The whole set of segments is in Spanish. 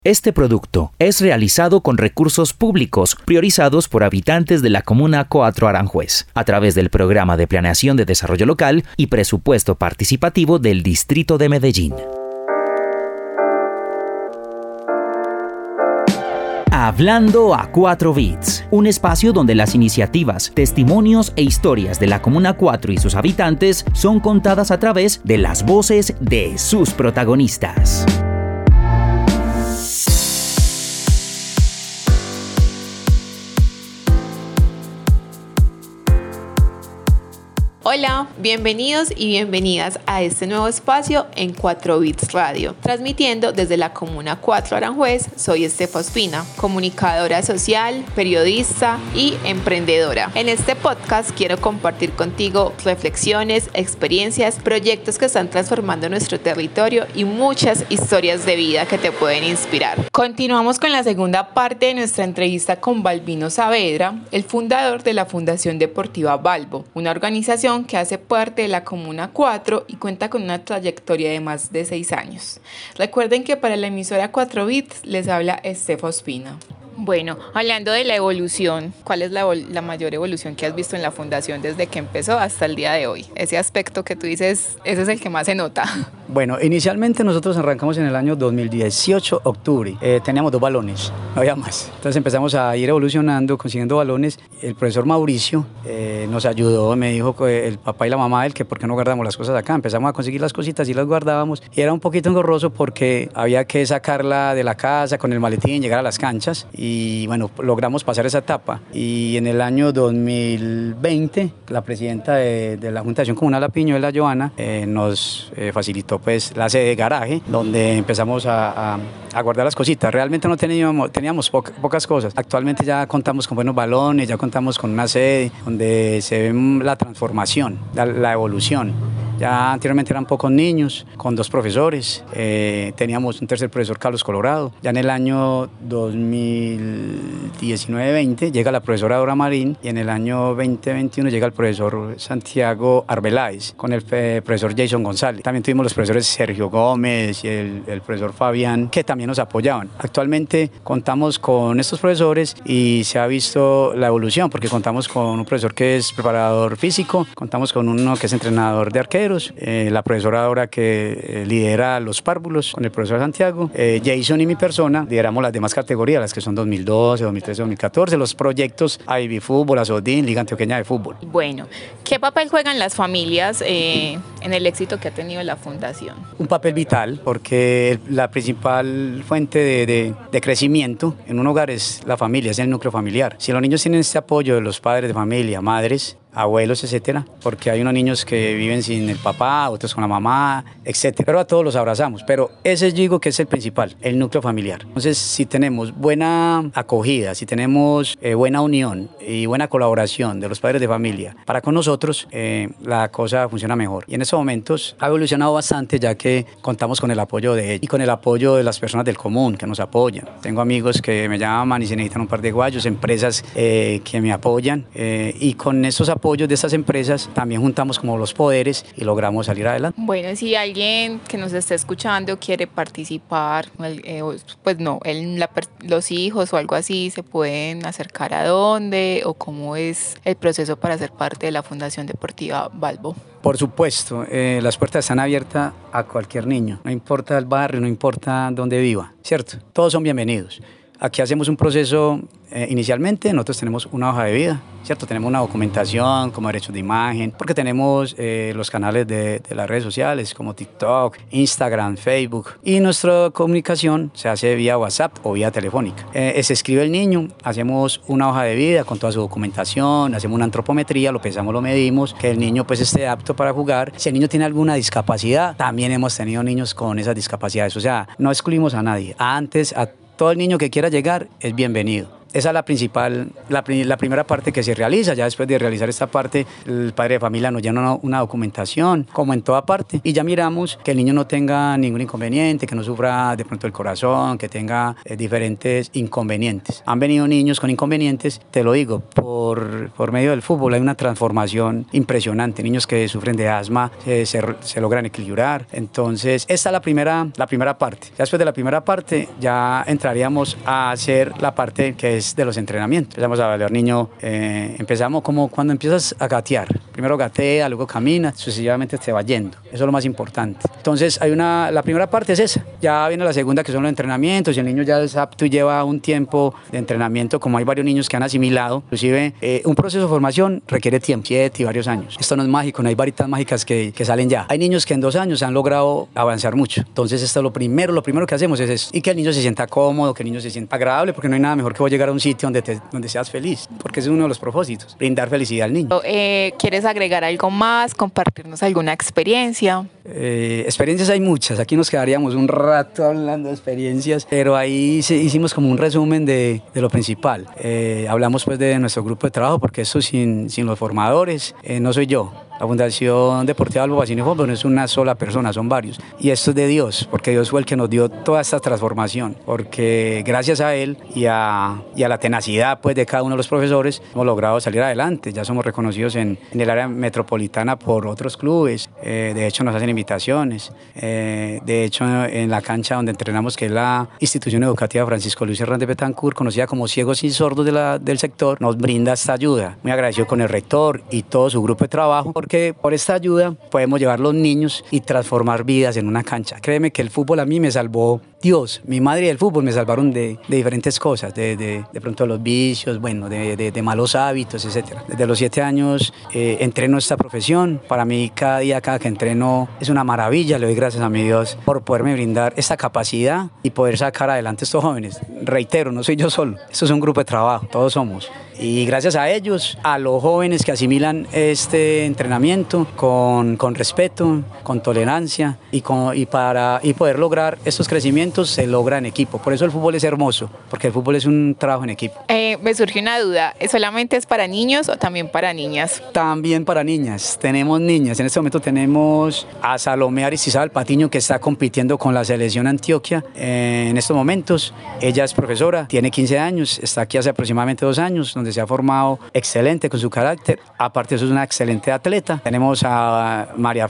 Este producto es realizado con recursos públicos priorizados por habitantes de la Comuna 4 Aranjuez, a través del Programa de Planeación de Desarrollo Local y Presupuesto Participativo del Distrito de Medellín. Hablando a 4 bits, un espacio donde las iniciativas, testimonios e historias de la Comuna 4 y sus habitantes son contadas a través de las voces de sus protagonistas. Hola, bienvenidos y bienvenidas a este nuevo espacio en 4 Bits Radio. Transmitiendo desde la Comuna 4 Aranjuez, soy Estefa Ospina, comunicadora social, periodista y emprendedora. En este podcast quiero compartir contigo reflexiones, experiencias, proyectos que están transformando nuestro territorio y muchas historias de vida que te pueden inspirar. Continuamos con la segunda parte de nuestra entrevista con Balbino Saavedra, el fundador de la Fundación Deportiva Balbo, una organización que hace parte de la Comuna 4 y cuenta con una trayectoria de más de 6 años. Recuerden que para la emisora 4 Bits les habla Estefa Ospina. Bueno, hablando de la evolución, ¿cuál es la mayor evolución que has visto en la fundación desde que empezó hasta el día de hoy? Ese aspecto que tú dices, ese es el que más se nota. Bueno, inicialmente nosotros arrancamos en el año 2018, octubre. Teníamos 2 balones, no había más. Entonces empezamos a ir evolucionando, consiguiendo balones. El profesor Mauricio nos ayudó, me dijo el papá y la mamá que por qué no guardamos las cosas acá. Empezamos a conseguir las cositas y las guardábamos. Y era un poquito engorroso porque había que sacarla de la casa con el maletín, llegar a las canchas. Y bueno, logramos pasar esa etapa. Y en el año 2020, la presidenta de la Fundación Comunal La Piñuela, Joana, nos facilitó pues la sede de garaje, donde empezamos a guardar las cositas. Realmente no teníamos pocas cosas. Actualmente ya contamos con buenos balones, ya contamos con una sede donde se ve la transformación, la evolución. Ya anteriormente eran pocos niños, con 2 profesores. Teníamos un tercer profesor, Carlos Colorado. Ya en el año 2019-20 llega la profesora Dora Marín y en el año 2021 llega el profesor Santiago Arbeláez con el profesor Jason González. También tuvimos los profesores Sergio Gómez y el profesor Fabián, que también nos apoyaban. Actualmente contamos con estos profesores y se ha visto la evolución, porque contamos con un profesor que es preparador físico, contamos con uno que es entrenador de arqueros, la profesora Dora que lidera los párvulos con el profesor Santiago, Jason y mi persona lideramos las demás categorías, las que son 2012, 2013, 2014, los proyectos Ivy Fútbol, Azodín, Liga Antioqueña de Fútbol. Bueno, ¿qué papel juegan las familias en el éxito que ha tenido la fundación? Un papel vital, porque la principal fuente de crecimiento en un hogar es la familia, es el núcleo familiar. Si los niños tienen este apoyo de los padres de familia, madres, abuelos, etcétera, porque hay unos niños que viven sin el papá, otros con la mamá, etcétera, pero a todos los abrazamos, pero ese yo digo que es el principal, el núcleo familiar. Entonces, si tenemos buena acogida, si tenemos buena unión y buena colaboración de los padres de familia para con nosotros, la cosa funciona mejor. Y en estos momentos ha evolucionado bastante, ya que contamos con el apoyo de ellos y con el apoyo de las personas del común que nos apoyan. Tengo amigos que me llaman y se necesitan un par de guayos, empresas que me apoyan, y con esos apoyos de estas empresas también juntamos como los poderes y logramos salir adelante. Bueno, si alguien que nos esté escuchando quiere participar, pues no, los hijos o algo así, ¿se pueden acercar a dónde o cómo es el proceso para ser parte de la Fundación Deportiva Balbo? Por supuesto, las puertas están abiertas a cualquier niño, no importa el barrio, no importa dónde viva, ¿cierto? Todos son bienvenidos. Aquí hacemos un proceso, inicialmente nosotros tenemos una hoja de vida, ¿cierto? Tenemos una documentación como derechos de imagen, porque tenemos los canales de las redes sociales como TikTok, Instagram, Facebook, y nuestra comunicación se hace vía WhatsApp o vía telefónica. Se escribe el niño, hacemos una hoja de vida con toda su documentación, hacemos una antropometría, lo pesamos, lo medimos, que el niño pues esté apto para jugar. Si el niño tiene alguna discapacidad, también hemos tenido niños con esas discapacidades, o sea, no excluimos a nadie. Antes, a todo el niño que quiera llegar es bienvenido. esa es la principal, la primera parte que se realiza. Ya después de realizar esta parte, el padre de familia nos llena una documentación, como en toda parte, y ya miramos que el niño no tenga ningún inconveniente, que no sufra de pronto el corazón, que tenga diferentes inconvenientes. Han venido niños con inconvenientes, te lo digo, por medio del fútbol hay una transformación impresionante. Niños que sufren de asma se logran equilibrar. Entonces, esta es la primera parte. Ya después de la primera parte, ya entraríamos a hacer la parte que es de los entrenamientos. Empezamos a ver al niño, empezamos como cuando empiezas a gatear. Primero gatea, luego camina, sucesivamente te va yendo. Eso es lo más importante. Entonces, la primera parte es esa. Ya viene la segunda, que son los entrenamientos. Y el niño ya es apto y lleva un tiempo de entrenamiento, como hay varios niños que han asimilado. Inclusive, un proceso de formación requiere tiempo, 7 y varios años. Esto no es mágico, no hay varitas mágicas que salen ya. Hay niños que en 2 años han logrado avanzar mucho. Entonces, esto es lo primero que hacemos es eso. Y que el niño se sienta cómodo, que el niño se sienta agradable, porque no hay nada mejor que vos llegar a un sitio donde seas feliz, porque ese es uno de los propósitos, brindar felicidad al niño. ¿Quieres agregar algo más, compartirnos alguna experiencia? Experiencias hay muchas, aquí nos quedaríamos un rato hablando de experiencias, pero ahí hicimos como un resumen de lo principal. Hablamos pues de nuestro grupo de trabajo, porque eso sin los formadores no soy yo. La Fundación Deportiva Balbo Pacino y Fútbol no es una sola persona, son varios. Y esto es de Dios, porque Dios fue el que nos dio toda esta transformación, porque gracias a Él y a la tenacidad pues, de cada uno de los profesores hemos logrado salir adelante. Ya somos reconocidos en el área metropolitana por otros clubes, de hecho nos hacen invitaciones. De hecho, en la cancha donde entrenamos, que es la institución educativa Francisco Luis Hernández Betancourt, conocida como Ciegos y Sordos del sector, nos brinda esta ayuda. Muy agradecido con el rector y todo su grupo de trabajo, porque por esta ayuda podemos llevar los niños y transformar vidas en una cancha. Créeme que el fútbol a mí me salvó Dios, mi madre y el fútbol me salvaron de diferentes cosas, de pronto los vicios, bueno, de malos hábitos, etc. Desde los 7 años entreno esta profesión. Para mí cada que entreno es una maravilla. Le doy gracias a mi Dios por poderme brindar esta capacidad y poder sacar adelante a estos jóvenes. Reitero, no soy yo solo, esto es un grupo de trabajo, todos somos. Y gracias a ellos, a los jóvenes que asimilan este entrenamiento con respeto, con tolerancia y poder lograr estos crecimientos, se logra en equipo. Por eso el fútbol es hermoso, porque el fútbol es un trabajo en equipo. Me surge una duda, ¿solamente es para niños o también para niñas? También para niñas, tenemos niñas. En este momento tenemos a Salomé Aristizábal Patiño, que está compitiendo con la selección Antioquia en estos momentos. Ella es profesora, tiene 15 años, está aquí hace aproximadamente 2 años, donde se ha formado excelente con su carácter. Aparte de eso, es una excelente atleta. Tenemos a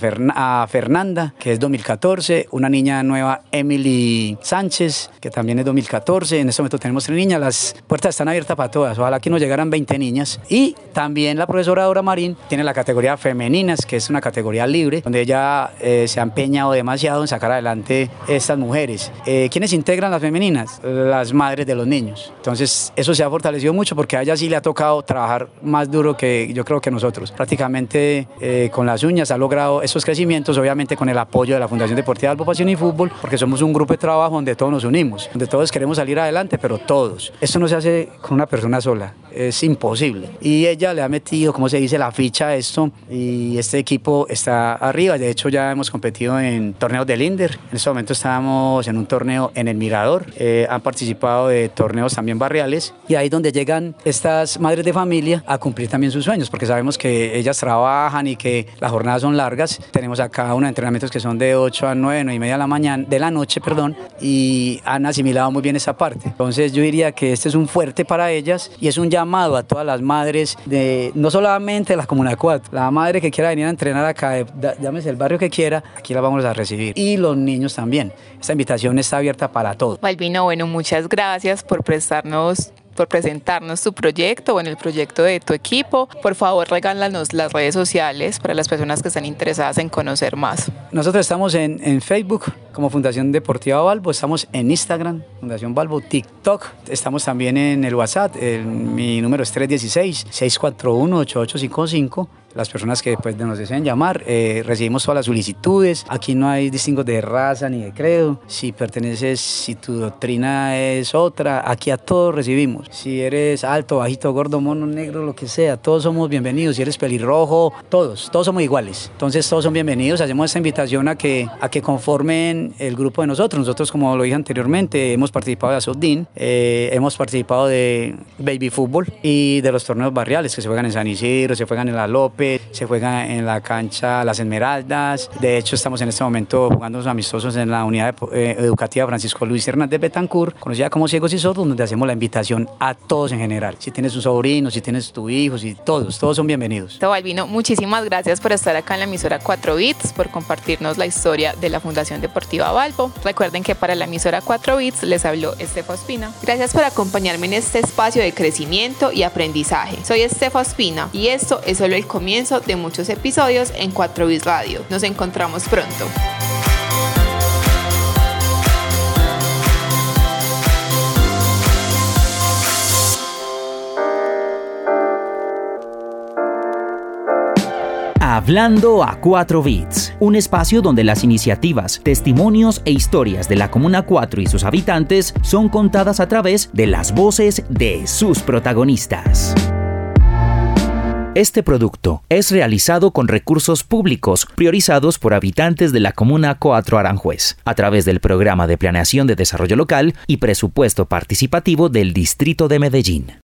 Fernanda, que es 2014, una niña nueva, Emily Sánchez, que también es 2014. En este momento tenemos 3 niñas, las puertas están abiertas para todas, ojalá que nos llegaran 20 niñas. Y también la profesora Dora Marín tiene la categoría femeninas, que es una categoría libre, donde ella se ha empeñado demasiado en sacar adelante estas mujeres. ¿Quiénes integran las femeninas? Las madres de los niños. Entonces eso se ha fortalecido mucho, porque a ella sí le ha tocado trabajar más duro que yo creo que nosotros. Prácticamente con las uñas ha logrado esos crecimientos, obviamente con el apoyo de la Fundación Deportiva Balbo Pacino y Fútbol, porque somos un grupo de trabajo donde todos nos unimos, donde todos queremos salir adelante, pero todos. Esto no se hace con una persona sola, es imposible. Y ella le ha metido, como se dice, la ficha a esto, y este equipo está arriba. De hecho, ya hemos competido en torneos del INDER. En este momento estamos en un torneo en el Mirador. Han participado de torneos también barriales, y ahí donde llegan estas madres de familia a cumplir también sus sueños, porque sabemos que ellas trabajan y que las jornadas son largas. Tenemos acá unos entrenamientos que son de 8 a 9, 9 y media de la noche, y han asimilado muy bien esa parte. Entonces yo diría que este es un fuerte para ellas, y es un llamado a todas las madres, no solamente de la Comuna 4, la madre que quiera venir a entrenar acá, llámese el barrio que quiera, aquí la vamos a recibir, y los niños también. Esta invitación está abierta para todos. Balbino, bueno, muchas gracias por presentarnos tu proyecto, el proyecto de tu equipo. Por favor, regálanos las redes sociales para las personas que están interesadas en conocer más. Nosotros estamos en Facebook como Fundación Deportiva Balbo, estamos en Instagram, Fundación Balbo, TikTok, estamos también en el WhatsApp, mi número es 316-641-8855, las personas que pues, nos deseen llamar. Recibimos todas las solicitudes. Aquí no hay distingos de raza ni de credo. Si perteneces, si tu doctrina es otra, aquí a todos recibimos. Si eres alto, bajito, gordo, mono, negro, lo que sea, todos somos bienvenidos. Si eres pelirrojo, todos somos iguales. Entonces todos son bienvenidos. Hacemos esta invitación a que conformen el grupo de nosotros. Nosotros, como lo dije anteriormente, hemos participado de Azudín, hemos participado de baby fútbol y de los torneos barriales que se juegan en San Isidro, se juegan en La López, se juegan en la cancha Las Esmeraldas. De hecho, estamos en este momento jugando los amistosos en la unidad educativa Francisco Luis Hernández Betancur, conocida como Ciegos y Sordos, donde hacemos la invitación a todos en general. Si tienes un sobrino, si tienes tu hijo, si todos son bienvenidos. Balbino, muchísimas gracias por estar acá en la emisora 4 Bits, por compartirnos la historia de la Fundación Deportiva Balbo. Recuerden que para la emisora 4 Bits les habló Estefa Ospina. Gracias por acompañarme en este espacio de crecimiento y aprendizaje. Soy Estefa Ospina y esto es solo el comienzo de muchos episodios en 4 Bits Radio. Nos encontramos pronto. Hablando a 4 Bits, un espacio donde las iniciativas, testimonios e historias de la Comuna 4 y sus habitantes son contadas a través de las voces de sus protagonistas. Este producto es realizado con recursos públicos priorizados por habitantes de la Comuna 4 Aranjuez, a través del Programa de Planeación de Desarrollo Local y Presupuesto Participativo del Distrito de Medellín.